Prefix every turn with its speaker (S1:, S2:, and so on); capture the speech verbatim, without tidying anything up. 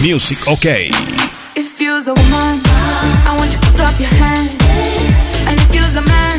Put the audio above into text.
S1: Music OK.
S2: If you's a woman, I want you to put up your hand. And if you's a man,